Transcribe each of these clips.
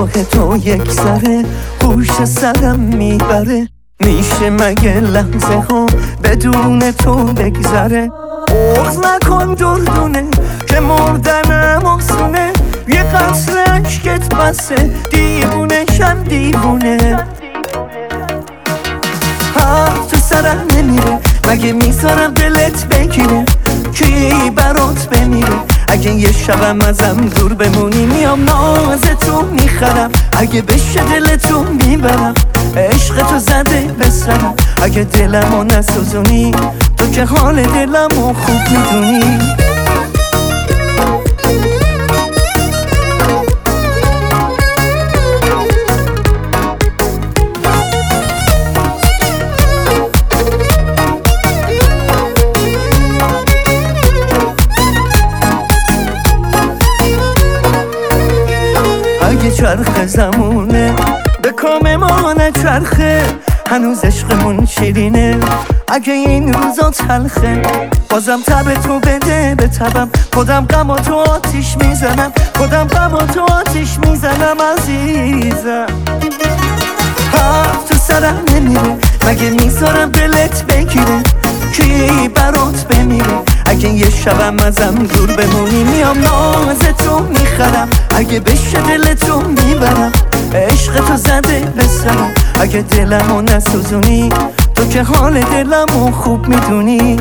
نگاه تو یک ذره هوش سرم میبره. میشه مگه لحظه ها بدون تو بگذره؟ بغض نکن دردونه که مردنم آسونه، یه قطره عشقت بسه دیوونه شم دیوونه. تو سرم نمیره مگه میذارم دلت بگیره؟ کی برات بمیره اگه یه شبم ازم دور بمونی؟ میام ناز تو میخرم اگه بشه دلتو میبرم. عشق تو زده به سرم اگه دلمو نسوزونی، تو که حال دلمو خوب میدونی. اگه چرخ زمونه به کام ما نچرخه، هنوز عشقمون شیرینه اگه این روزا تلخه. بازم تب تو بده به تبم، خودم غم تو آتیش میزنم، خودم غم تو آتیش میزنم عزیزم. تو سرم نمیره مگه میذارم دلت بگیره؟ کی برات بمیره اگه یه شبم ازم دور بمونی؟ میام ناز تو میخرم اگه بشه دلتو میبرم. عشق تو زده به سرم اگه دلمو نسوزونی، تو که حال دلمو خوب میدونی.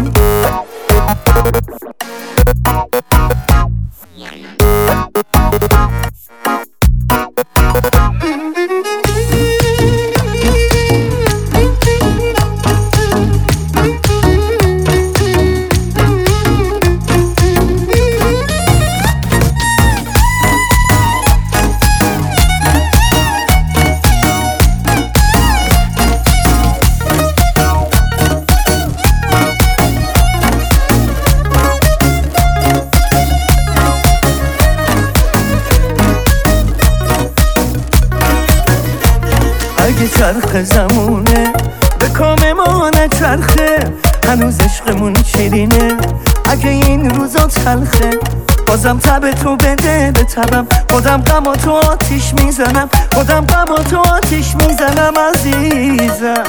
اگه چرخ زمونه به کام ما نچرخه، هنوز عشقمون شیرینه اگه این روزا تلخه. بازم تب تو بده به تبم، خودم غم تو آتیش میزنم، خودم غم تو آتیش میزنم عزیزم.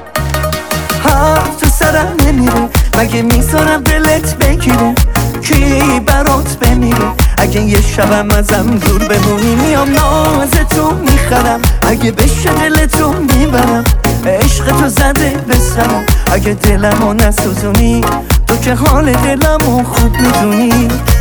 تو سرم نمیره مگه میذارم دلت بگیره؟ کی برات بمیره اگه یه شبم ازم دور بمونی؟ میام ناز تو میخرم اگه بشه دلتو میبرم. عشق تو زده به سرم اگه دلمو نسوزونی، تو که حال دلمو خوب میدونی.